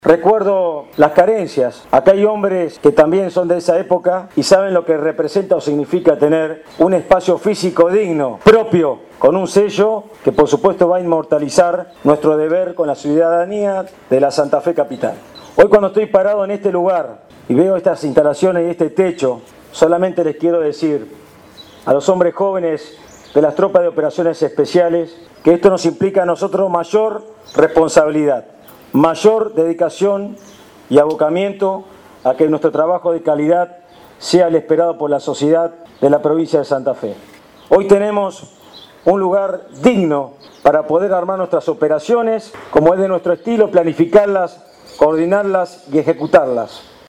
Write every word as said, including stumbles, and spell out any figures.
Recuerdo las carencias. Acá hay hombres que también son de esa época y saben lo que representa o significa tener un espacio físico digno, propio, con un sello que por supuesto va a inmortalizar nuestro deber con la ciudadanía de la Santa Fe capital. Hoy cuando estoy parado en este lugar y veo estas instalaciones y este techo, solamente les quiero decir a los hombres jóvenes de las tropas de operaciones especiales que esto nos implica a nosotros mayor responsabilidad, mayor dedicación y abocamiento a que nuestro trabajo de calidad sea el esperado por la sociedad de la provincia de Santa Fe. Hoy tenemos un lugar digno para poder armar nuestras operaciones, como es de nuestro estilo, planificarlas, coordinarlas y ejecutarlas.